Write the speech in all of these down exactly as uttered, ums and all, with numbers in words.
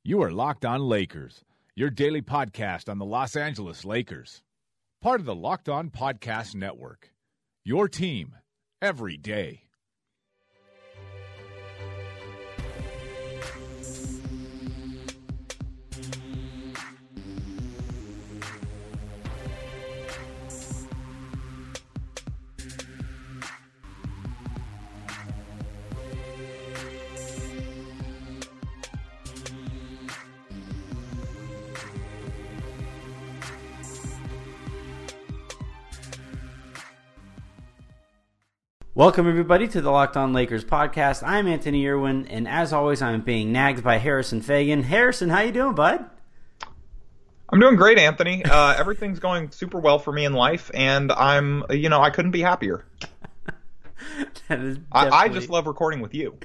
You are Locked On Lakers, your daily podcast on the Los Angeles Lakers. Part of the Locked On Podcast Network, your team every day. Welcome, everybody, to the Locked On Lakers podcast. I'm Anthony Irwin, and as always, I'm being nagged by Harrison Fagan. Harrison, how you doing, bud? I'm doing great, Anthony. Uh, everything's going super well for me in life, and I'm, you know, I couldn't be happier. That is I, definitely... I just love recording with you.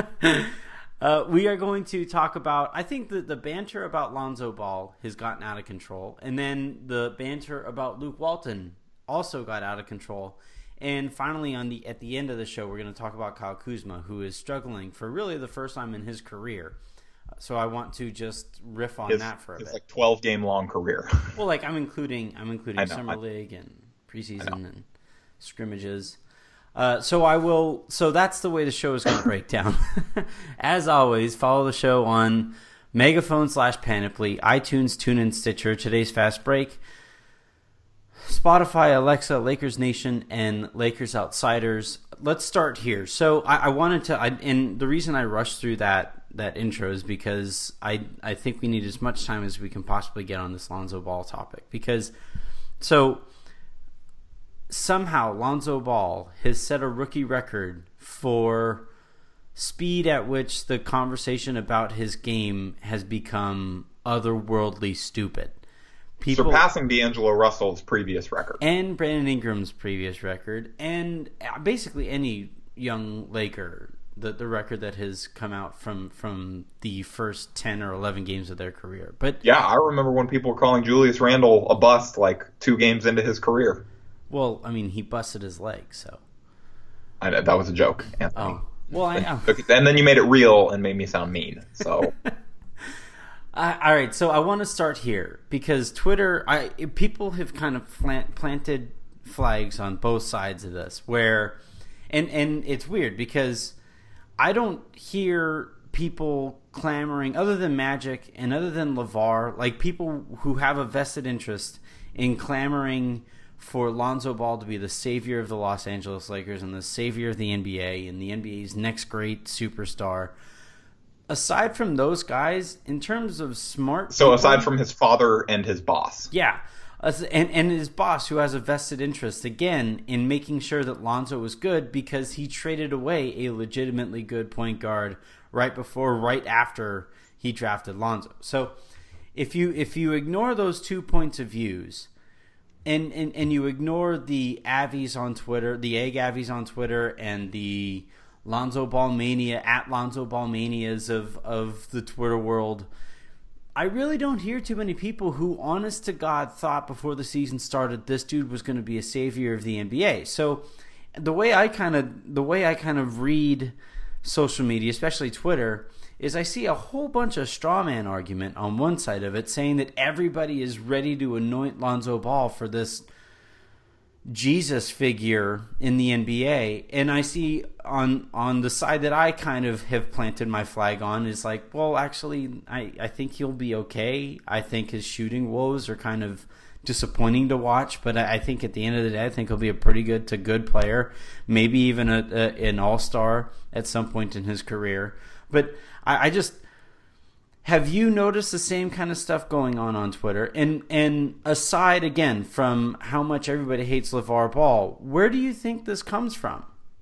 uh, we are going to talk about, I think that the banter about Lonzo Ball has gotten out of control, and then the banter about Luke Walton also got out of control. And finally, on the at the end of the show, we're going to talk about Kyle Kuzma, who is struggling for really the first time in his career. So I want to just riff on his, that for a his bit. like twelve game long career. Well, like I'm including I'm including know, summer I, league and preseason and scrimmages. Uh, so I will. So that's the way the show is going to break down. As always, follow the show on Megaphone slash Panoply, iTunes, TuneIn, Stitcher. Today's Fast Break. Spotify, Alexa, Lakers Nation, and Lakers Outsiders. Let's start here. So I, I wanted to, I, and the reason I rushed through that that intro is because I I think we need as much time as we can possibly get on this Lonzo Ball topic. Because, so, somehow Lonzo Ball has set a rookie record for speed at which the conversation about his game has become otherworldly stupid. People, surpassing D'Angelo Russell's previous record. And Brandon Ingram's previous record. And basically any young Laker, the, the record that has come out from, from the first ten or eleven games of their career. But yeah, I remember when people were calling Julius Randle a bust like two games into his career. Well, I mean, he busted his leg, so. I know, that was a joke, Anthony. Oh, well, I know. And then you made it real and made me sound mean, so... Uh, all right, so I want to start here because Twitter, I people have kind of plant, planted flags on both sides of this. Where, and and it's weird because I don't hear people clamoring other than Magic and other than LeVar, like people who have a vested interest in clamoring for Lonzo Ball to be the savior of the Los Angeles Lakers and the savior of the N B A and the N B A's next great superstar. Aside from those guys, in terms of smart So people, aside from his father and his boss. Yeah. And, and his boss, who has a vested interest, again, in making sure that Lonzo was good because he traded away a legitimately good point guard right before, right after he drafted Lonzo. So if you if you ignore those two points of views and, and, and you ignore the Avies on Twitter, the Egg Avies on Twitter and the Lonzo Ball Mania, at Lonzo Ball Manias of, of the Twitter world, I really don't hear too many people who, honest to God, thought before the season started this dude was going to be a savior of the N B A. So the way I kind of the way I kind of read social media, especially Twitter, is I see a whole bunch of straw man argument on one side of it, saying that everybody is ready to anoint Lonzo Ball for this Jesus figure in the N B A, and I see on on the side that I kind of have planted my flag on is like, well, actually, I, I think he'll be okay. I think his shooting woes are kind of disappointing to watch, but I, I think at the end of the day, I think he'll be a pretty good to good player, maybe even a, a, an all-star at some point in his career. But I, I just... Have you noticed the same kind of stuff going on on Twitter? And and aside, again, from how much everybody hates LeVar Ball, where do you think this comes from?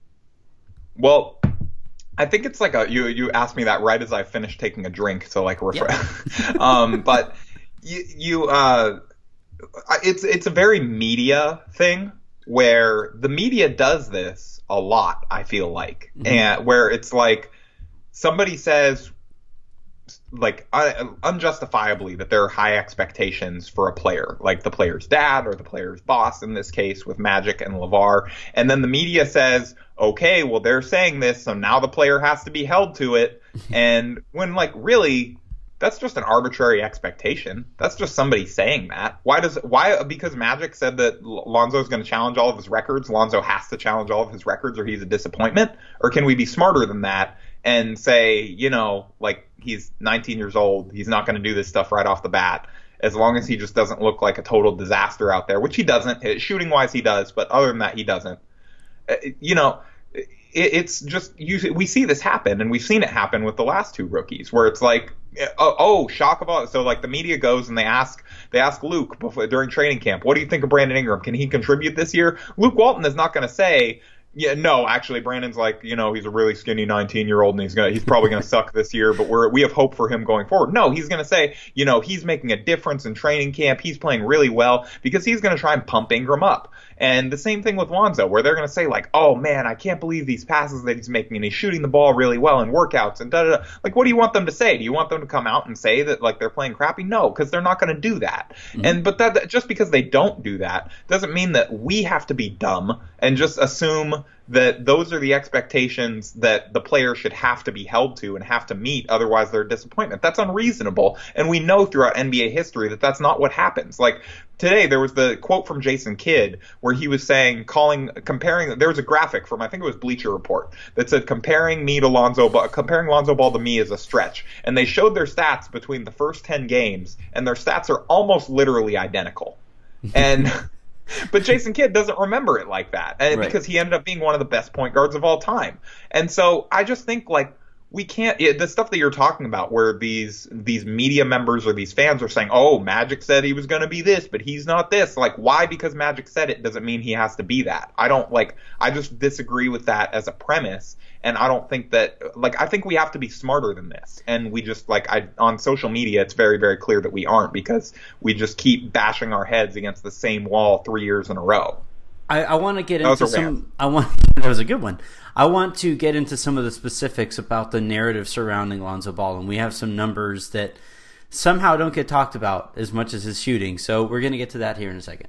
Well, I think it's like a you you asked me that right as I finished taking a drink, so like refresh. Yep. um, but you you uh, it's it's a very media thing where the media does this a lot. I feel like, mm-hmm. and where it's like somebody says, like un- unjustifiably, that there are high expectations for a player, like the player's dad or the player's boss in this case with Magic and LeVar. And then the media says, okay, well, they're saying this, so now the player has to be held to it. And when, like, really, that's just an arbitrary expectation. That's just somebody saying that. Why does why because Magic said that Lonzo is going to challenge all of his records, Lonzo has to challenge all of his records or he's a disappointment? Or can we be smarter than that and say, you know, like he's nineteen years old, he's not going to do this stuff right off the bat, as long as he just doesn't look like a total disaster out there, which he doesn't. Shooting wise he does, but other than that he doesn't. You know, it's just you, we see this happen, and we've seen it happen with the last two rookies, where it's like, oh, oh shock of all. So like the media goes and they ask they ask Luke before, during training camp, what do you think of Brandon Ingram? Can he contribute this year? Luke Walton is not going to say, yeah, no, actually, Brandon's like, you know, he's a really skinny nineteen-year-old, and he's gonna, he's probably gonna suck this year, but we're we have hope for him going forward. No, he's gonna say, you know, he's making a difference in training camp. He's playing really well because he's gonna try and pump Ingram up. And the same thing with Lonzo, where they're gonna say like, oh man, I can't believe these passes that he's making, and he's shooting the ball really well in workouts and da da da. Like, what do you want them to say? Do you want them to come out and say that like they're playing crappy? No, because they're not gonna do that. Mm-hmm. And but that just because they don't do that doesn't mean that we have to be dumb and just assume that those are the expectations that the player should have to be held to and have to meet, otherwise they're a disappointment. That's unreasonable, and we know throughout N B A history that that's not what happens. Like today, there was the quote from Jason Kidd where he was saying, calling, comparing, there was a graphic from, I think it was Bleacher Report, that said comparing me to Lonzo Ball, comparing Lonzo Ball to me is a stretch. And they showed their stats between the first ten games, and their stats are almost literally identical. And... But Jason Kidd doesn't remember it like that, and right. because he ended up being one of the best point guards of all time. And so I just think like we can't – the stuff that you're talking about where these these media members or these fans are saying, oh, Magic said he was going to be this, but he's not this. Like, why because Magic said it doesn't mean he has to be that. I don't like – I just disagree with that as a premise. And I don't think that, like, I think we have to be smarter than this. And we just, like, I on social media, it's very, very clear that we aren't, because we just keep bashing our heads against the same wall three years in a row. I, I want to get into some, I want, that was a good one. I want to get into some of the specifics about the narrative surrounding Lonzo Ball. And we have some numbers that somehow don't get talked about as much as his shooting. So we're going to get to that here in a second.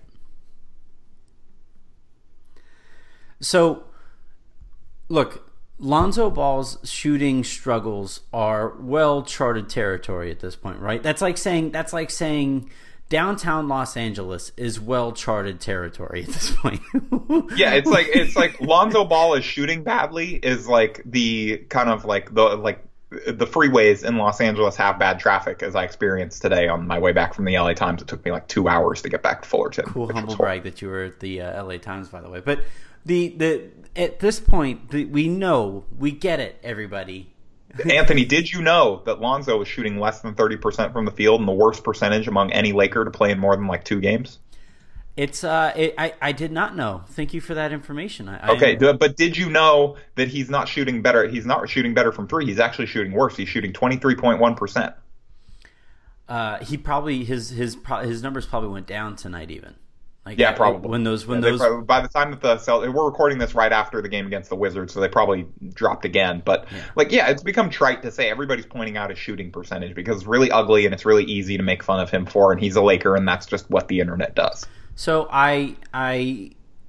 So, look, Lonzo Ball's shooting struggles are well-charted territory at this point, right? That's like saying that's like saying downtown Los Angeles is well-charted territory at this point. Yeah, it's like it's like Lonzo Ball is shooting badly is like the kind of like the like the freeways in Los Angeles have bad traffic, as I experienced today on my way back from the L A Times. It took me like two hours to get back to Fullerton. Cool humble brag that you were at the uh, L A Times, by the way. But the the at this point, the, we know, we get it, everybody. Anthony, did you know that Lonzo was shooting less than thirty percent from the field and the worst percentage among any Laker to play in more than like two games? It's uh, it, I I did not know. Thank you for that information. I, okay, I, but did you know that he's not shooting better? He's not shooting better from three. He's actually shooting worse. He's shooting twenty-three point one percent. Uh, he probably his his his numbers probably went down tonight even. Like, yeah, probably. When those, when yeah, those, probably, by the time that the Celt- we're recording this right after the game against the Wizards, so they probably dropped again. But yeah. like, yeah, it's become trite to say everybody's pointing out his shooting percentage because it's really ugly and it's really easy to make fun of him for, and he's a Laker, and that's just what the internet does. So I, I,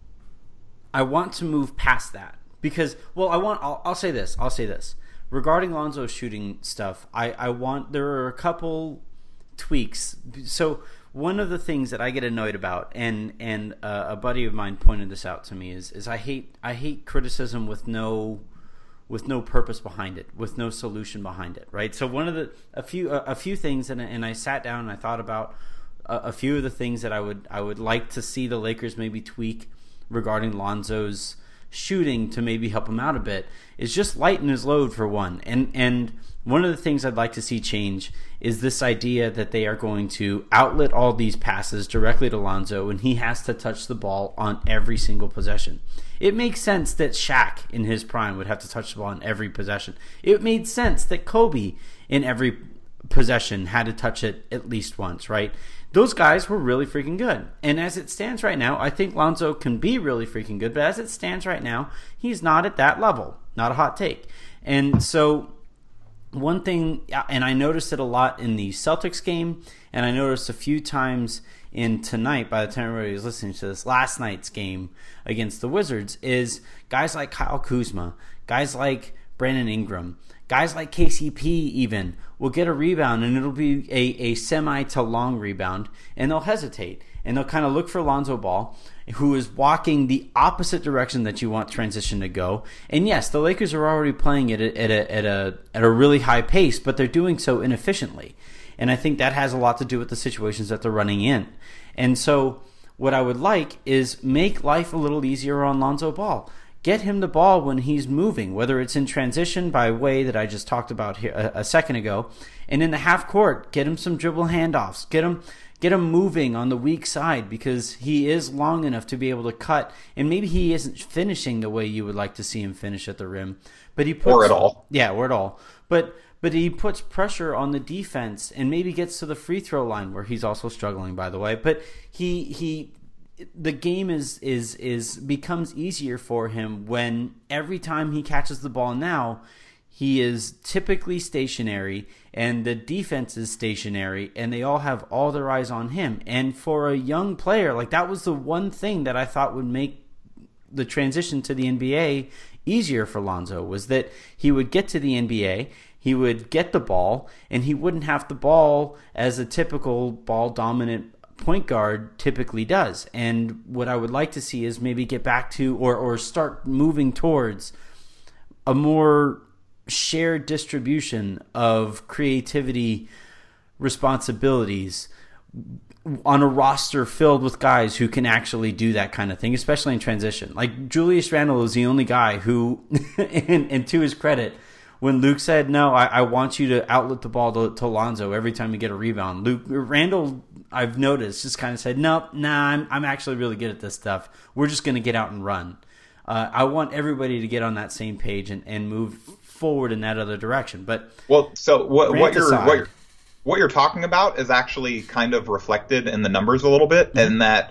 I want to move past that because, well, I want. I'll, I'll say this. I'll say this regarding Lonzo's shooting stuff. I, I want there are a couple tweaks. So. One of the things that I get annoyed about, and and uh, a buddy of mine pointed this out to me, is is I hate I hate criticism with no with no purpose behind it, with no solution behind it, right? So one of the a few a, a few things, and and I sat down and I thought about a, a few of the things that I would I would like to see the Lakers maybe tweak regarding Lonzo's shooting to maybe help him out a bit. Is just lighten his load for one, and and. One of the things I'd like to see change is this idea that they are going to outlet all these passes directly to Lonzo, and he has to touch the ball on every single possession. It makes sense that Shaq in his prime would have to touch the ball on every possession. It made sense that Kobe in every possession had to touch it at least once, right? Those guys were really freaking good. And as it stands right now, I think Lonzo can be really freaking good, but as it stands right now, he's not at that level. Not a hot take. And so one thing, and I noticed it a lot in the Celtics game, and I noticed a few times in tonight, by the time everybody was listening to this, last night's game against the Wizards, is guys like Kyle Kuzma, guys like Brandon Ingram, Guys like K C P even will get a rebound, and it'll be a, a semi to long rebound, and they'll hesitate. And they'll kind of look for Lonzo Ball, who is walking the opposite direction that you want transition to go. And yes, the Lakers are already playing it at a, at a, at a really high pace, but they're doing so inefficiently. And I think that has a lot to do with the situations that they're running in. And so what I would like is make life a little easier on Lonzo Ball. Get him the ball when he's moving, whether it's in transition by way that I just talked about here a, a second ago, and in the half court, get him some dribble handoffs. Get him get him moving on the weak side, because he is long enough to be able to cut, and maybe he isn't finishing the way you would like to see him finish at the rim, but he puts, or at all. Yeah, or at all. But but he puts pressure on the defense and maybe gets to the free throw line, where he's also struggling, by the way. But he he. The game is is is becomes easier for him when every time he catches the ball now, he is typically stationary and the defense is stationary, and they all have all their eyes on him. And for a young player, like, that was the one thing that I thought would make the transition to the N B A easier for Lonzo, was that he would get to the N B A, he would get the ball, and he wouldn't have the ball as a typical ball dominant point guard typically does. And what I would like to see is maybe get back to or or start moving towards a more shared distribution of creativity responsibilities on a roster filled with guys who can actually do that kind of thing, especially in transition. Like, Julius Randle is the only guy who, and, and to his credit, when Luke said, no, I, I want you to outlet the ball to, to Lonzo every time you get a rebound, Luke Randle, I've noticed, just kind of said, nope, nah, I'm, I'm actually really good at this stuff. We're just going to get out and run. Uh, I want everybody to get on that same page and, and move forward in that other direction. But well, so what, what you're aside, what you're, what you're talking about is actually kind of reflected in the numbers a little bit, mm-hmm. in that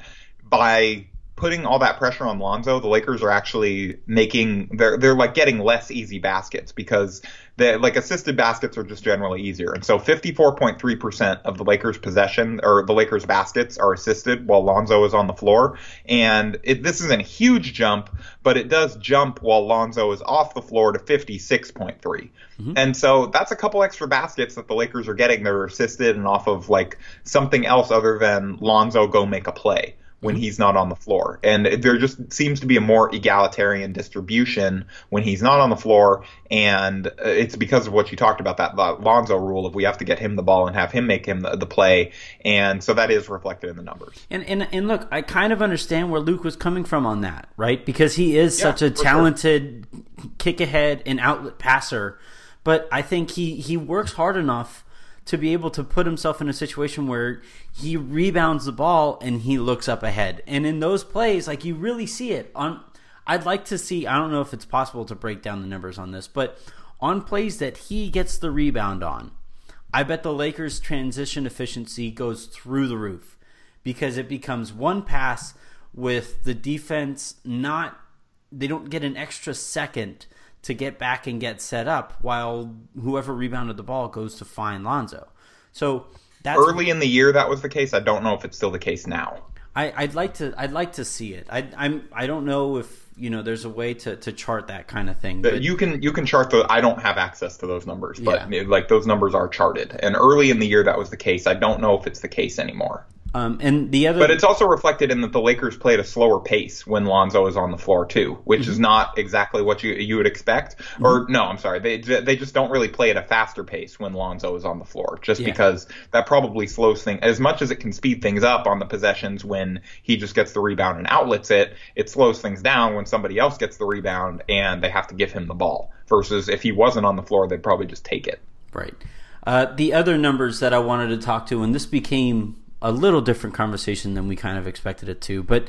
by putting all that pressure on Lonzo, the Lakers are actually making they're they're like getting less easy baskets, because the like assisted baskets are just generally easier. And so fifty-four point three percent of the Lakers possession or the Lakers baskets are assisted while Lonzo is on the floor. And it, this isn't a huge jump, but it does jump while Lonzo is off the floor to fifty-six point three. Mm-hmm. And so that's a couple extra baskets that the Lakers are getting that are assisted and off of like something else other than Lonzo go make a play when he's not on the floor. And there just seems to be a more egalitarian distribution when he's not on the floor, and it's because of what you talked about, that Lonzo rule of we have to get him the ball and have him make him the, the play, and so that is reflected in the numbers. And, and and look, I kind of understand where Luke was coming from on that, right? Because he is yeah, such a talented sure. kick-ahead and outlet passer, but I think he, he works hard enough to be able to put himself in a situation where he rebounds the ball and he looks up ahead. And in those plays, like, you really see it. On, I'd like to see, I don't know if it's possible to break down the numbers on this, but on plays that he gets the rebound on, I bet the Lakers' transition efficiency goes through the roof, because it becomes one pass with the defense not, they don't get an extra second to get back and get set up while whoever rebounded the ball goes to find Lonzo. So that's early in the year that was the case. I don't know if it's still the case now. I, I'd like to. I'd like to see it. I, I'm. I don't know if you know. There's a way to, to chart that kind of thing. But you can you can chart the. I don't have access to those numbers, but yeah. like those numbers are charted. And early in the year that was the case. I don't know if it's the case anymore. Um, and the other, but it's also reflected in that the Lakers play at a slower pace when Lonzo is on the floor too, which mm-hmm. is not exactly what you you would expect. Mm-hmm. Or no, I'm sorry, they they just don't really play at a faster pace when Lonzo is on the floor, just yeah. because that probably slows things. As much as it can speed things up on the possessions when he just gets the rebound and outlets it, it slows things down when somebody else gets the rebound and they have to give him the ball. Versus if he wasn't on the floor, they'd probably just take it. Right. Uh, the other numbers that I wanted to talk to, and this became a little different conversation than we kind of expected it to, but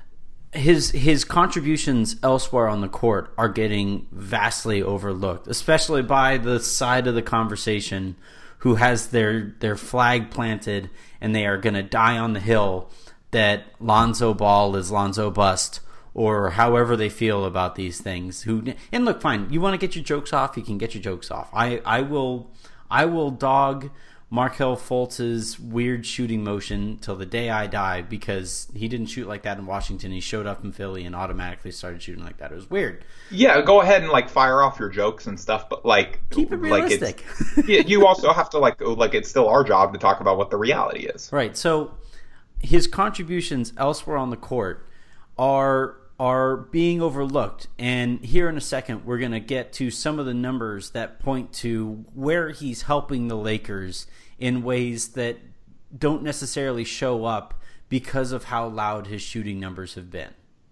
his his contributions elsewhere on the court are getting vastly overlooked, especially by the side of the conversation who has their their flag planted and they are going to die on the hill that Lonzo Ball is Lonzo Bust, or however they feel about these things. Who and look, fine, you want to get your jokes off, you can get your jokes off. I I will I will dog Markelle Fultz's weird shooting motion till the day I die, because he didn't shoot like that in Washington. He showed up in Philly and automatically started shooting like that. It was weird. Yeah, go ahead and like fire off your jokes and stuff, but like keep it realistic. Like it's, yeah, you also have to like like it's still our job to talk about what the reality is. Right. So his contributions elsewhere on the court are are being overlooked. And here in a second, we're going to get to some of the numbers that point to where he's helping the Lakers in ways that don't necessarily show up because of how loud his shooting numbers have been.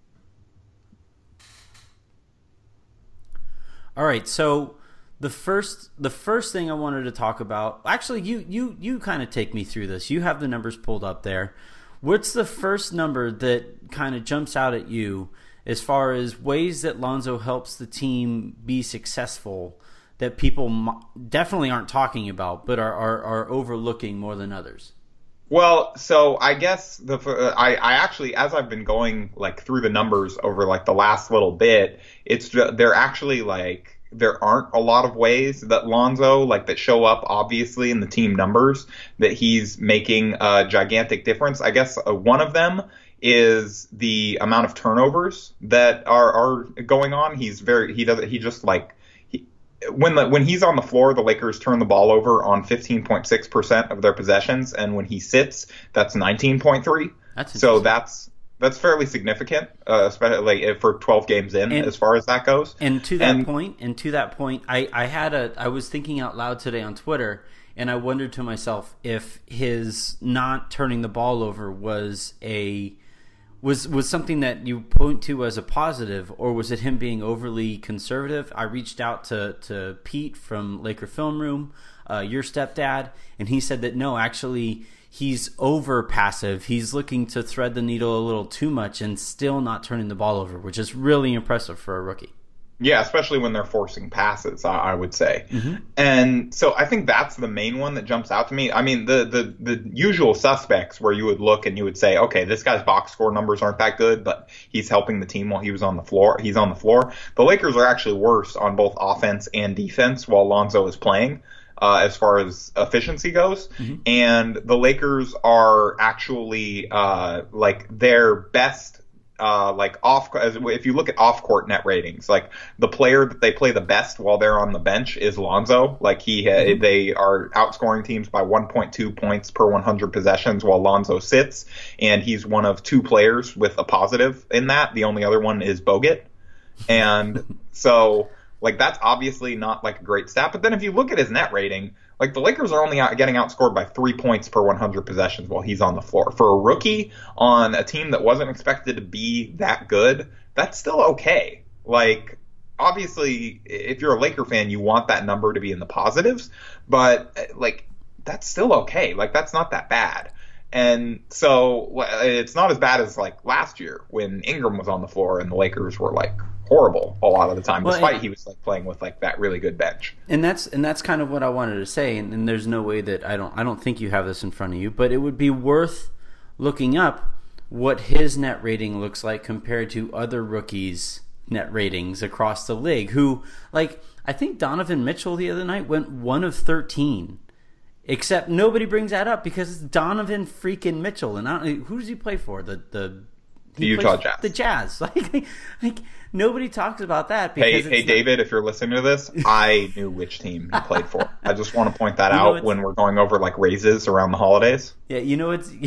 All right, so the first the first thing I wanted to talk about, actually you you you kind of take me through this. You have the numbers pulled up there. What's the first number that kind of jumps out at you as far as ways that Lonzo helps the team be successful that people definitely aren't talking about but are, are, are overlooking more than others? Well, so I guess the I, I actually, as I've been going like through the numbers over like the last little bit, it's they're actually like there aren't a lot of ways that Lonzo like that show up obviously in the team numbers that he's making a gigantic difference. I guess uh, one of them is the amount of turnovers that are are going on. He's very he does he just like he, when the when he's on the floor, the Lakers turn the ball over on fifteen point six percent of their possessions, and when he sits, that's nineteen point three. That's so that's That's fairly significant, uh, especially like for twelve games in, and, as far as that goes. And to that and, point, and to that point, I, I had a I was thinking out loud today on Twitter, and I wondered to myself if his not turning the ball over was a was was something that you point to as a positive, or was it him being overly conservative? I reached out to to Pete from Laker Film Room, uh, your stepdad, and he said that no, actually, he's over passive. He's looking to thread the needle a little too much and still not turning the ball over, which is really impressive for a rookie. Yeah, especially when they're forcing passes, I, I would say. Mm-hmm. And so I think that's the main one that jumps out to me. I mean, the, the, the usual suspects where you would look and you would say, okay, this guy's box score numbers aren't that good, but he's helping the team while he was on the floor. He's on the floor. The Lakers are actually worse on both offense and defense while Lonzo is playing. Uh, as far as efficiency goes. Mm-hmm. And the Lakers are actually uh, like their best uh, like off as if you look at off court net ratings, like the player that they play the best while they're on the bench is Lonzo. Like he mm-hmm. they are outscoring teams by one point two points per one hundred possessions while Lonzo sits, and he's one of two players with a positive in that. The only other one is Bogut. And so like, that's obviously not, like, a great stat. But then if you look at his net rating, like, the Lakers are only out getting outscored by three points per one hundred possessions while he's on the floor. For a rookie on a team that wasn't expected to be that good, that's still okay. Like, obviously, if you're a Laker fan, you want that number to be in the positives. But, like, that's still okay. Like, that's not that bad. And so it's not as bad as, like, last year when Ingram was on the floor and the Lakers were, like, horrible a lot of the time, well, despite and, he was like playing with like that really good bench. And that's and that's kind of what I wanted to say. And, and there's no way that I don't I don't think you have this in front of you, but it would be worth looking up what his net rating looks like compared to other rookies' net ratings across the league. Who like I think Donovan Mitchell the other night went one of thirteen. Except nobody brings that up because it's Donovan freaking Mitchell. And I don't, who does he play for? The the The Utah Jazz. The Jazz. Like, like nobody talks about that. Because hey, it's hey, not... David, if you're listening to this, I knew which team he played for. I just want to point that you out when we're going over like raises around the holidays. Yeah, you know it's.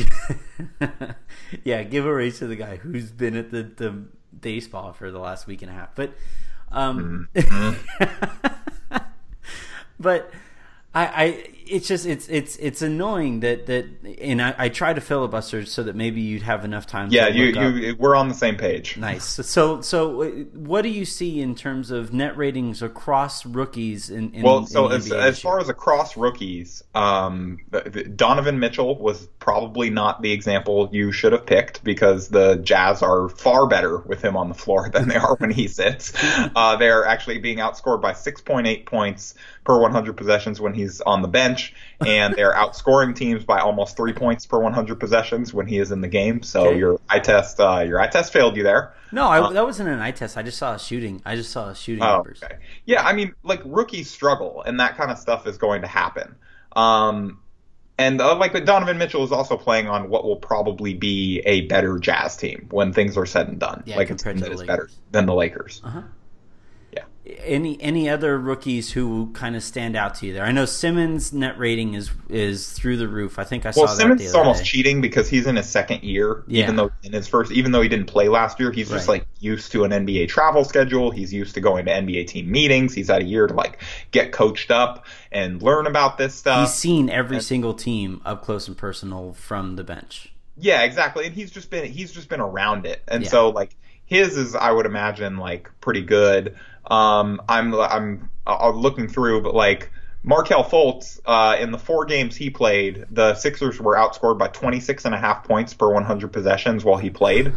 Yeah, give a raise to the guy who's been at the the day spa for the last week and a half. But, um, mm-hmm. But. I, I it's just it's it's it's annoying that that and I, I try to filibuster so that maybe you'd have enough time. Yeah, to you look you up. We're on the same page. Nice. So so what do you see in terms of net ratings across rookies in, in well? So in as as far as across rookies, um, Donovan Mitchell was probably not the example you should have picked because the Jazz are far better with him on the floor than they are when he sits. Uh, they're actually being outscored by six point eight points per one hundred possessions when he's on the bench, and they're outscoring teams by almost three points per one hundred possessions when he is in the game. So okay. your eye test, uh, your eye test failed you there. No, I, uh, that wasn't an eye test. I just saw a shooting. I just saw a shooting oh, numbers. Okay. Yeah, I mean, like rookies struggle, and that kind of stuff is going to happen. Um, And uh, like, but Donovan Mitchell is also playing on what will probably be a better Jazz team when things are said and done. Yeah, like, it's compared to that the is Lakers. better than the Lakers. Uh-huh. Yeah. Any any other rookies who kind of stand out to you there? I know Simmons' net rating is is through the roof. I think I saw Well, that Simmons the is other almost day. cheating because he's in his second year. Yeah. Even though in his first, even though he didn't play last year, he's just Right. like used to an N B A travel schedule. He's used to going to N B A team meetings. He's had a year to like get coached up and learn about this stuff. He's seen every single team up close and personal from the bench. Yeah, exactly. And he's just been he's just been around it. And Yeah. so like his is, I would imagine, like pretty good. Um, I'm I'm uh, looking through, but like Markelle Fultz, uh, in the four games he played, the Sixers were outscored by twenty-six and a half points per one hundred possessions while he played.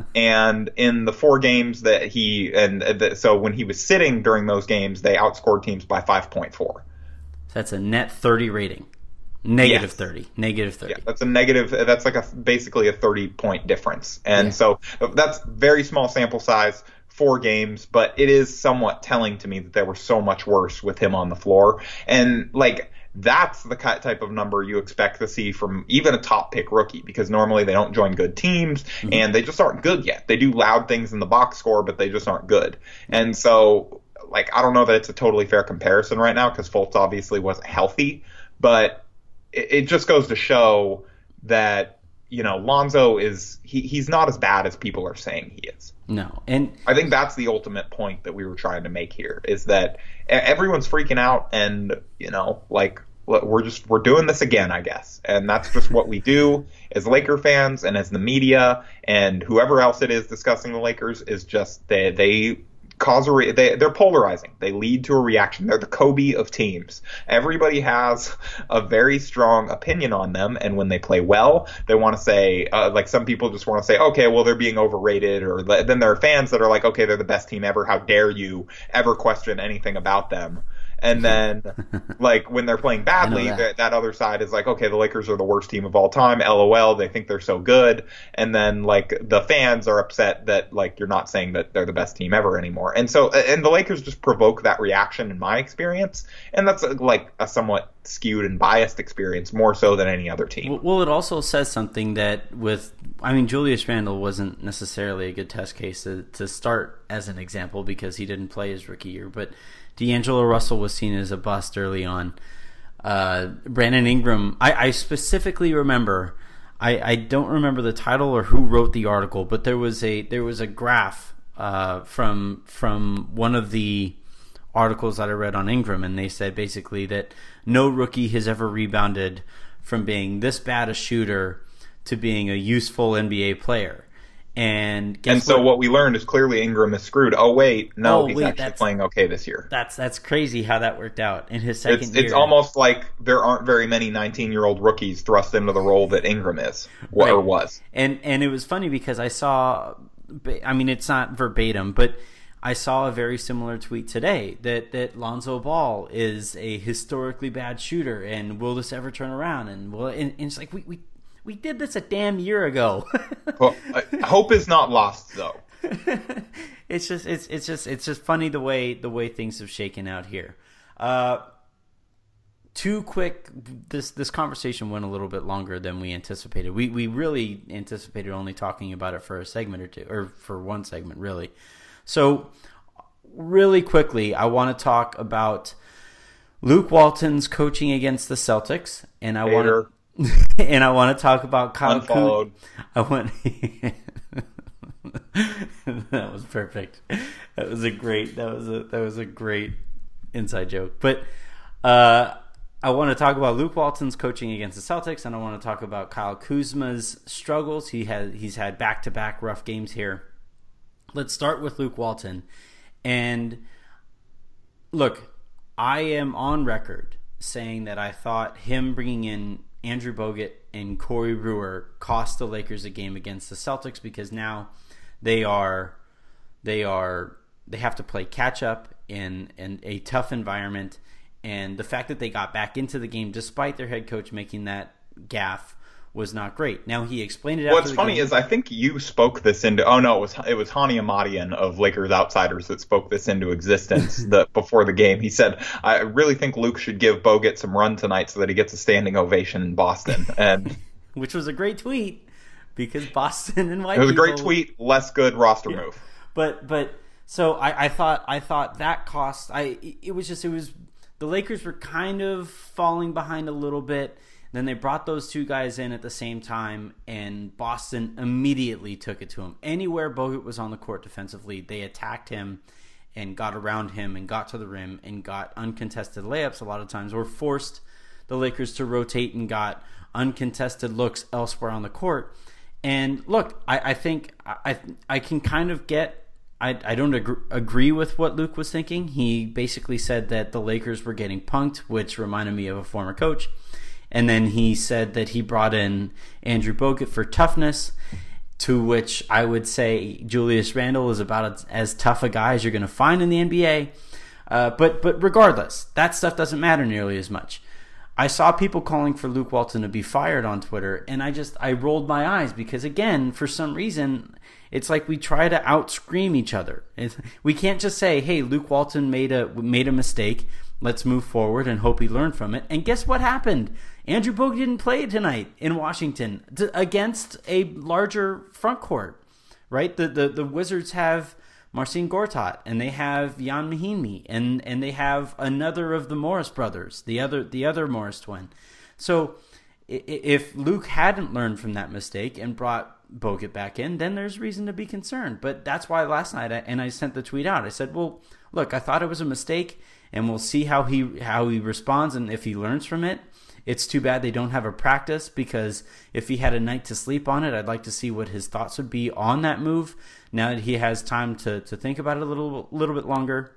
And in the four games that he and the, so when he was sitting during those games, they outscored teams by five point four. That's a net thirty rating. Negative Yes. thirty. Negative thirty. Yeah, that's a negative. That's like a basically a thirty point difference, and Yeah. so that's very small sample size, four games, but it is somewhat telling to me that they were so much worse with him on the floor, and like that's the ki- type of number you expect to see from even a top pick rookie, because normally they don't join good teams Mm-hmm. and they just aren't good yet. They do loud things in the box score, but they just aren't good, and so like I don't know that it's a totally fair comparison right now because Fultz obviously wasn't healthy, but it just goes to show that, you know, Lonzo is he, he's not as bad as people are saying he is. No. And I think that's the ultimate point that we were trying to make here, is that everyone's freaking out and, you know, like we're just we're doing this again, I guess. And that's just what we do as Laker fans and as the media and whoever else it is discussing the Lakers is just they they cause a re- they they're polarizing. They lead to a reaction. They're the Kobe of teams. Everybody has a very strong opinion on them, and when they play well, they want to say uh, like some people just want to say, okay, well they're being overrated, or then there are fans that are like, okay, they're the best team ever. How dare you ever question anything about them? And then, like, when they're playing badly, that. that. that other side is like, okay, the Lakers are the worst team of all time. LOL, they think they're so good. And then, like, the fans are upset that, like, you're not saying that they're the best team ever anymore. And so, and the Lakers just provoke that reaction in my experience. And that's, like, a somewhat skewed and biased experience, more so than any other team. well, it also says something that with, I mean, Julius Randle wasn't necessarily a good test case to, to start as an example because he didn't play his rookie year, but D'Angelo Russell was seen as a bust early on. Uh, Brandon Ingram, I, I specifically remember, I, I don't remember the title or who wrote the article, but there was a there was a graph uh, from from one of the articles that I read on Ingram, and they said basically that no rookie has ever rebounded from being this bad a shooter to being a useful N B A player. And guess and so what? what we learned is clearly Ingram is screwed. Oh wait, no, Oh, he's wait, actually that's- playing okay this year. That's that's crazy how that worked out in his second It's year. it's almost like there aren't very many nineteen-year-old rookies thrust into the role that Ingram is or Right. was. And and it was funny because I saw, I mean, it's not verbatim, but I saw a very similar tweet today that, that Lonzo Ball is a historically bad shooter, and will this ever turn around? And well, and, and it's like we, we we did this a damn year ago. Well, uh, hope is not lost though. it's just it's it's just it's just funny the way the way things have shaken out here. Uh, too quick. This this conversation went a little bit longer than we anticipated. We we really anticipated only talking about it for a segment or two, or for one segment really. So really quickly, I want to talk about Luke Walton's coaching against the Celtics, and I want to and I want to talk about Kyle Unfollowed. I want. That was perfect. That was a great. That was a that was a great inside joke. But uh, I want to talk about Luke Walton's coaching against the Celtics, and I want to talk about Kyle Kuzma's struggles. He has he's had back to back rough games here. Let's start with Luke Walton. And look, I am on record saying that I thought him bringing in Andrew Bogut and Corey Brewer cost the Lakers a game against the Celtics, because now they are they are they have to play catch up in, in a tough environment, and the fact that they got back into the game despite their head coach making that gaffe was not great. Now he explained it. What's after the funny game. is I think you spoke this into. Oh no, it was it was Hani Amadian of Lakers Outsiders that spoke this into existence. the, before the game, he said, "I really think Luke should give Bogut some run tonight so that he gets a standing ovation in Boston." And which was a great tweet because Boston and white. It was people, a great tweet. Less good roster yeah. move. But but so I, I thought I thought that cost. I it was just it was the Lakers were kind of falling behind a little bit. Then they brought those two guys in at the same time, and Boston immediately took it to him. Anywhere Bogut was on the court defensively, they attacked him and got around him and got to the rim and got uncontested layups a lot of times, or forced the Lakers to rotate and got uncontested looks elsewhere on the court. And look, I, I think I I can kind of get. I, I don't agree, agree with what Luke was thinking. He basically said that the Lakers were getting punked, which reminded me of a former coach. And then he said that he brought in Andrew Bogut for toughness, to which I would say Julius Randle is about as tough a guy as you're going to find in the N B A. Uh, but but regardless, that stuff doesn't matter nearly as much. I saw people calling for Luke Walton to be fired on Twitter, and I just I rolled my eyes because, again, for some reason, it's like we try to out-scream each other. It's, we can't just say, hey, Luke Walton made a made a mistake. Let's move forward and hope he learned from it. And guess what happened? Andrew Bogut didn't play tonight in Washington to, against a larger front court, right? The the, the Wizards have Marcin Gortat, and they have Jan Mahinmi, and, and they have another of the Morris brothers, the other the other Morris twin. So if Luke hadn't learned from that mistake and brought Bogut back in, then there's reason to be concerned. But that's why last night, I, and I sent the tweet out, I said, well, look, I thought it was a mistake, and we'll see how he how he responds and if he learns from it. It's too bad they don't have a practice, because if he had a night to sleep on it, I'd like to see what his thoughts would be on that move now that he has time to, to think about it a little little bit longer.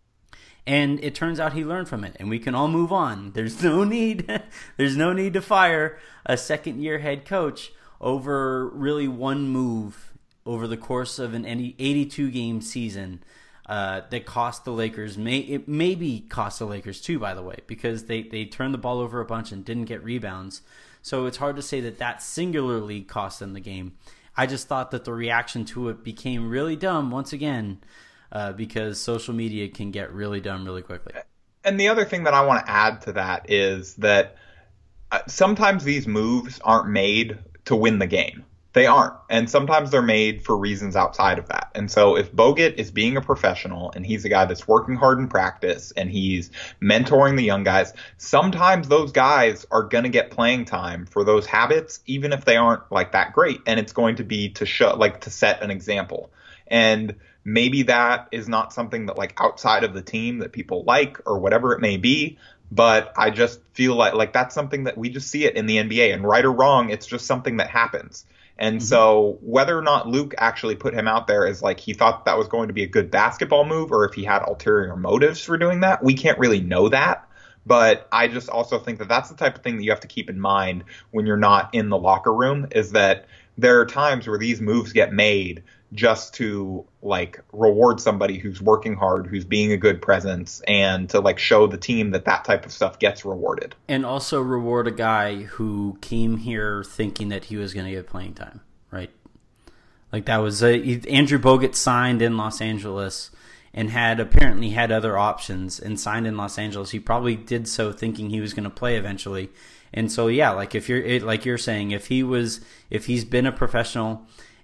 And it turns out he learned from it, and we can all move on. There's no need there's no need to fire a second-year head coach over really one move over the course of an eighty-two game season. Uh, that cost the Lakers, may it maybe cost the Lakers too, by the way, because they, they turned the ball over a bunch and didn't get rebounds. So it's hard to say that that singularly cost them the game. I just thought that the reaction to it became really dumb once again, uh, because social media can get really dumb really quickly. And the other thing that I want to add to that is that uh, sometimes these moves aren't made to win the game. They aren't. And sometimes they're made for reasons outside of that. And so if Bogut is being a professional and he's a guy that's working hard in practice and he's mentoring the young guys, sometimes those guys are going to get playing time for those habits, even if they aren't like that great. And it's going to be to show, like to set an example. And maybe that is not something that like outside of the team that people like or whatever it may be. But I just feel like like that's something that we just see it in the N B A, and right or wrong, it's just something that happens. And mm-hmm. so whether or not Luke actually put him out there as like he thought that was going to be a good basketball move, or if he had ulterior motives for doing that, we can't really know that. But I just also think that that's the type of thing that you have to keep in mind when you're not in the locker room, is that there are times where these moves get made just to like reward somebody who's working hard, who's being a good presence, and to like show the team that that type of stuff gets rewarded. And also reward a guy who came here thinking that he was going to get playing time, right? Like that was a, Andrew Bogut signed in Los Angeles and had apparently had other options and signed in Los Angeles. He probably did so thinking he was going to play eventually. And so, yeah, like if you're like you're saying, if he was, if he's been a professional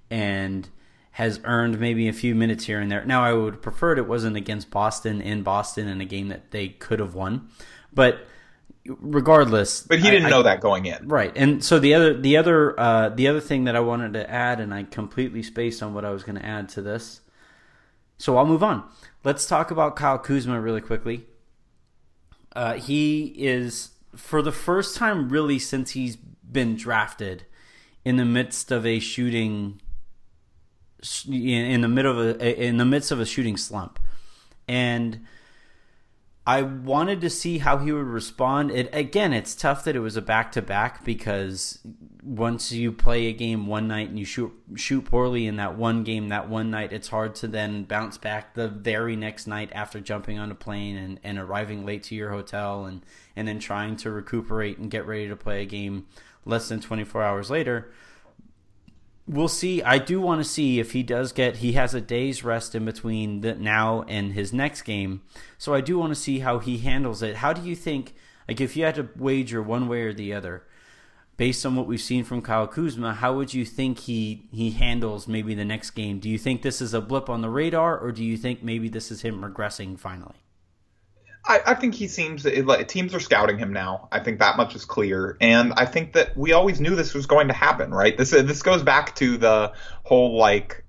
and has earned maybe a few minutes here and there. Now, I would prefer it wasn't against Boston in Boston in a game that they could have won, but regardless. But he didn't I, know I, that going in, right? And so the other, the other, uh, the other thing that I wanted to add, and I completely spaced on what I was going to add to this, so I'll move on. Let's talk about Kyle Kuzma really quickly. Uh, he is, for the first time really since he's been drafted, in the midst of a shooting. In the middle of a, in the midst of a shooting slump, and I wanted to see how he would respond. It again, it's tough that it was a back-to-back because once you play a game one night and you shoot shoot poorly in that one game, that one night, it's hard to then bounce back the very next night after jumping on a plane and, and arriving late to your hotel and, and then trying to recuperate and get ready to play a game less than twenty-four hours later. We'll see. I do want to see if he does get, he has a day's rest in between the now and his next game. So I do want to see how he handles it. How do you think, like if you had to wager one way or the other, based on what we've seen from Kyle Kuzma, how would you think he, he handles maybe the next game? Do you think this is a blip on the radar, or do you think maybe this is him regressing finally? I, I think he seems it, like, teams are scouting him now. I think that much is clear, and I think that we always knew this was going to happen, right? This this goes back to the whole like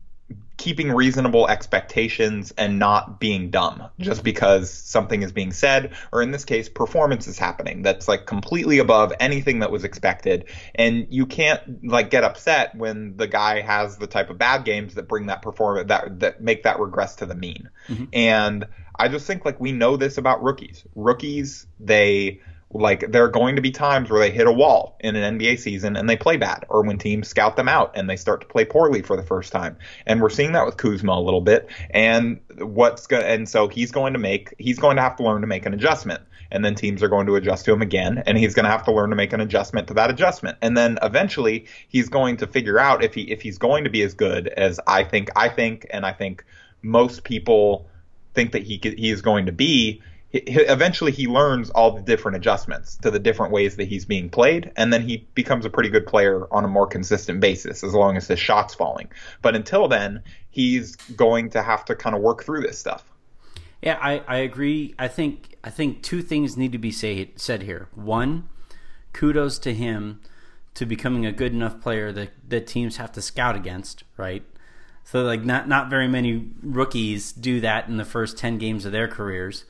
keeping reasonable expectations and not being dumb just because something is being said, or in this case, performance is happening that's like completely above anything that was expected, and you can't like get upset when the guy has the type of bad games that bring that performance that that make that regress to the mean, mm-hmm. and I just think like we know this about rookies. Rookies, they like there are going to be times where they hit a wall in an N B A season and they play bad, or when teams scout them out and they start to play poorly for the first time. And we're seeing that with Kuzma a little bit. And what's going and so he's going to make he's going to have to learn to make an adjustment. And then teams are going to adjust to him again, and he's going to have to learn to make an adjustment to that adjustment. And then eventually he's going to figure out if he if he's going to be as good as I think I think and I think most people think that he he is going to be. He, eventually he learns all the different adjustments to the different ways that he's being played, and then he becomes a pretty good player on a more consistent basis as long as his shot's falling. But until then, he's going to have to kind of work through this stuff. Yeah, I, I agree. I think I think two things need to be say, said here. One, kudos to him to becoming a good enough player that, that teams have to scout against, right? So like not not very many rookies do that in the first ten games of their careers.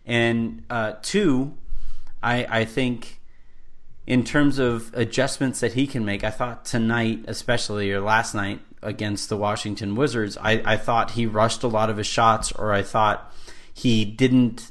And uh, two, I I think in terms of adjustments that he can make, I thought tonight especially, or last night against the Washington Wizards, I, I thought he rushed a lot of his shots, or I thought he didn't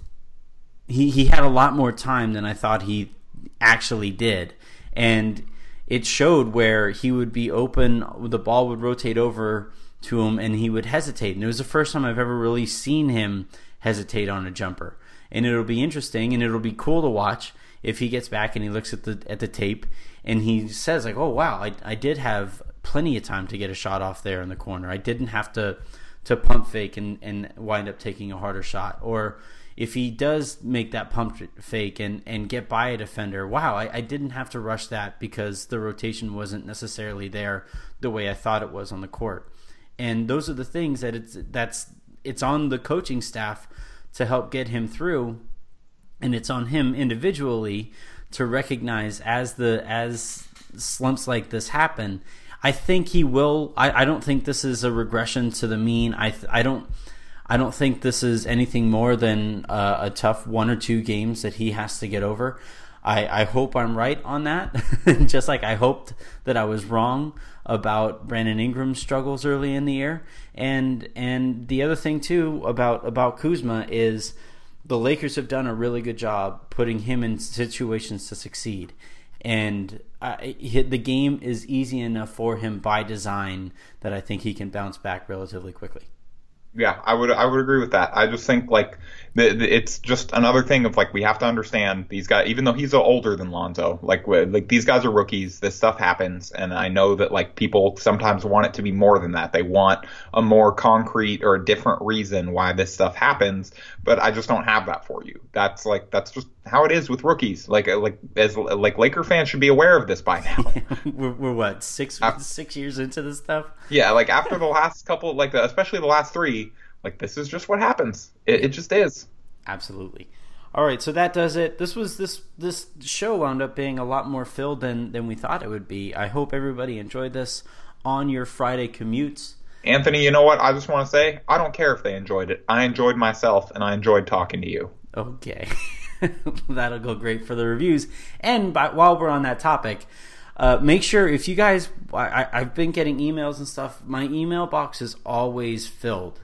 he, he had a lot more time than I thought he actually did. And it showed where he would be open, the ball would rotate over to him and he would hesitate. And it was the first time I've ever really seen him hesitate on a jumper. And it'll be interesting and it'll be cool to watch if he gets back and he looks at the at the tape and he says like, oh wow, I I did have plenty of time to get a shot off there in the corner. I didn't have to to pump fake and, and wind up taking a harder shot. Or if he does make that pump fake and, and get by a defender, wow, I, I didn't have to rush that because the rotation wasn't necessarily there the way I thought it was on the court. And those are the things that it's that's it's on the coaching staff to help get him through, and it's on him individually to recognize as the as slumps like this happen. I think he will. I, I don't think this is a regression to the mean. I I don't I don't think this is anything more than uh, a tough one or two games that he has to get over. I, I hope I'm right on that, just like I hoped that I was wrong about Brandon Ingram's struggles early in the year. And and the other thing, too, about, about Kuzma is the Lakers have done a really good job putting him in situations to succeed. And uh, the game is easy enough for him by design that I think he can bounce back relatively quickly. Yeah, I would I would agree with that. I just think like the, the, it's just another thing of like we have to understand these guys, even though he's older than Lonzo, like like these guys are rookies. This stuff happens, and I know that like people sometimes want it to be more than that. They want a more concrete or a different reason why this stuff happens, but I just don't have that for you. That's like that's just how it is with rookies. Like like as like Laker fans should be aware of this by now. we're, we're what six uh, six years into this stuff. Yeah, like after the last couple, like especially the last three. Like, this is just what happens. It, it just is. Absolutely. All right, so that does it. This was this this show wound up being a lot more filled than, than we thought it would be. I hope everybody enjoyed this on your Friday commutes. Anthony, you know what? I just want to say, I don't care if they enjoyed it. I enjoyed myself, and I enjoyed talking to you. Okay. That'll go great for the reviews. And by, while we're on that topic, uh, make sure if you guys, I, I've been getting emails and stuff. My email box is always filled.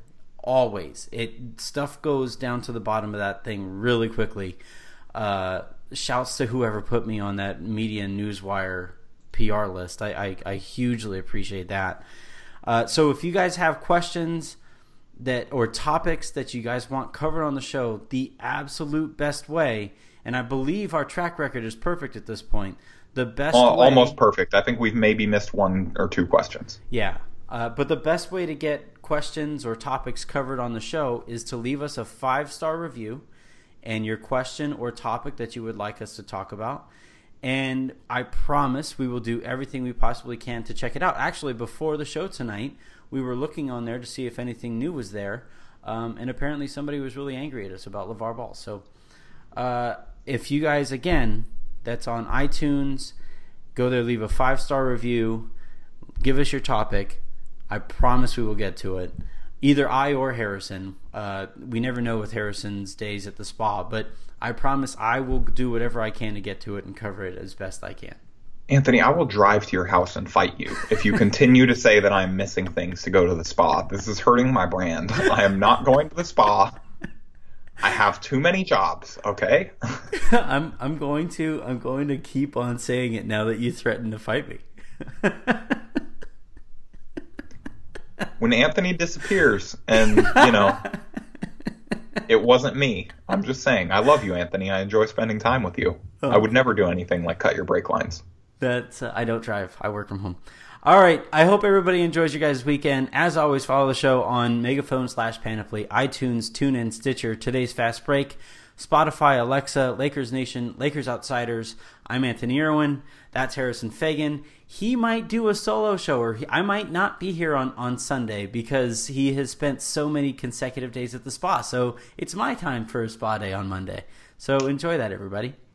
always. It stuff goes down to the bottom of that thing really quickly. Uh, shouts to whoever put me on that Media Newswire P R list. I, I, I hugely appreciate that. Uh, so if you guys have questions that or topics that you guys want covered on the show, the absolute best way, and I believe our track record is perfect at this point, the best uh, way... Almost perfect. I think we've maybe missed one or two questions. Yeah. Uh, but the best way to get questions or topics covered on the show is to leave us a five-star review and your question or topic that you would like us to talk about. And I promise we will do everything we possibly can to check it out. Actually, before the show tonight, we were looking on there to see if anything new was there. Um, and apparently somebody was really angry at us about LeVar Ball. So uh, if you guys, again, that's on iTunes, go there, leave a five-star review, give us your topic. I promise we will get to it. Either I or Harrison. Uh, we never know with Harrison's days at the spa, but I promise I will do whatever I can to get to it and cover it as best I can. Anthony, I will drive to your house and fight you if you continue to say that I'm missing things to go to the spa. This is hurting my brand. I am not going to the spa. I have too many jobs, okay? I'm I'm going to I'm going to keep on saying it now that you threaten to fight me. When Anthony disappears and, you know, it wasn't me. I'm just saying, I love you, Anthony. I enjoy spending time with you. Oh. I would never do anything like cut your brake lines. That's, uh, I don't drive. I work from home. All right. I hope everybody enjoys your guys' weekend. As always, follow the show on Megaphone slash Panoply, iTunes, TuneIn, Stitcher, Today's Fast Break, Spotify, Alexa, Lakers Nation, Lakers Outsiders. I'm Anthony Irwin. That's Harrison Fagan. He might do a solo show, or he, I might not be here on, on Sunday because he has spent so many consecutive days at the spa. So it's my time for a spa day on Monday. So enjoy that, everybody.